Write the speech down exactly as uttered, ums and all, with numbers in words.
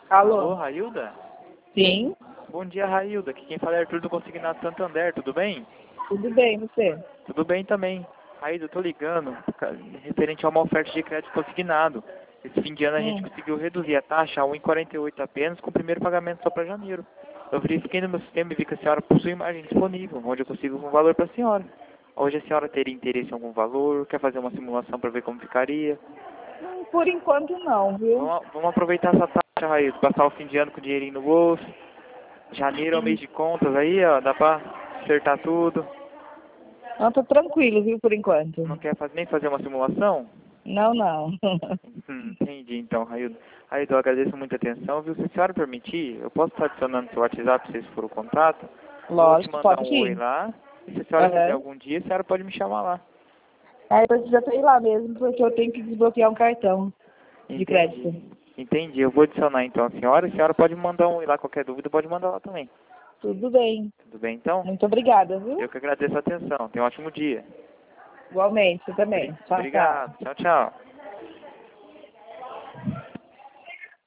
Alô? Alô, Railda? Sim, Bom dia, Railda. Aqui quem fala é Arthur do Consignado Santander, tudo bem? tudo bem, você? Tudo bem também. Railda, eu tô ligando ca- referente a uma oferta de crédito consignado. Esse fim de ano a gente Hum. conseguiu reduzir a taxa a um vírgula quarenta e oito apenas, com o primeiro pagamento só para janeiro. Eu verifiquei no meu sistema e vi que a senhora possui imagem disponível, onde eu consigo um valor para a senhora. Hoje a senhora teria interesse em algum valor? Quer fazer uma simulação para ver como ficaria? Hum, Por enquanto não, viu? Vamos, vamos aproveitar essa taxa, Railda, passar o fim de ano com o dinheirinho no bolso. Janeiro é o mês de contas aí, ó, dá pra acertar tudo. Não, tô tranquilo, viu, por enquanto. Não quer fazer, nem fazer uma simulação? Não, não. Hum, entendi então, Raildo. Raildo, eu agradeço muito a atenção, viu? Se a senhora permitir, eu posso estar adicionando seu WhatsApp, se esse for o contato. Vou te Lógico, mandar pode um oi ir. lá. E se a senhora quiser Aham. algum dia, a senhora pode me chamar lá. Aí precisa ir lá mesmo, porque eu tenho que desbloquear um cartão de crédito. Entendi. Entendi, eu vou adicionar então a senhora. A senhora pode me mandar um oi lá, qualquer dúvida, pode mandar lá também. Tudo bem. Tudo bem então? Muito obrigada, viu? Eu que agradeço a atenção. Tenha um ótimo dia. Igualmente, você também. Tchau, tchau. Obrigado. Tchau, tchau.